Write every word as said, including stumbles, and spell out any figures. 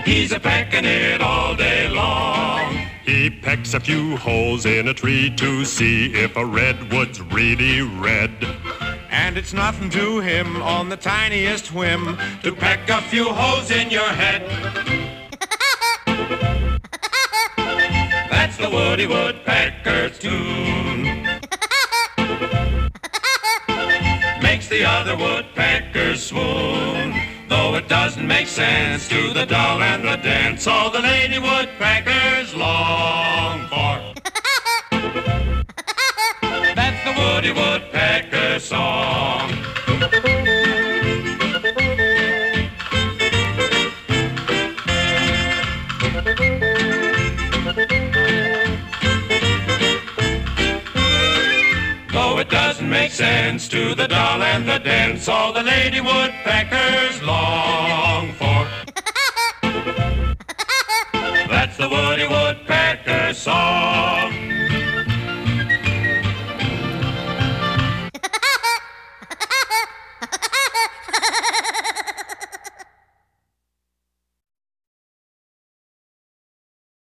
He's a pecking it all day long. He pecks a few holes in a tree to see if a redwood's really red. And it's nothing to him on the tiniest whim To peck a few holes in your head. That's the Woody Woodpecker's tune. Makes the other woodpeckers swoon. Though it doesn't make sense to the doll and the dance all the lady woodpeckers long for. That's the Woody Woodpecker song. Though it doesn't make sense to the doll and the dance all the lady woodpeckers long for.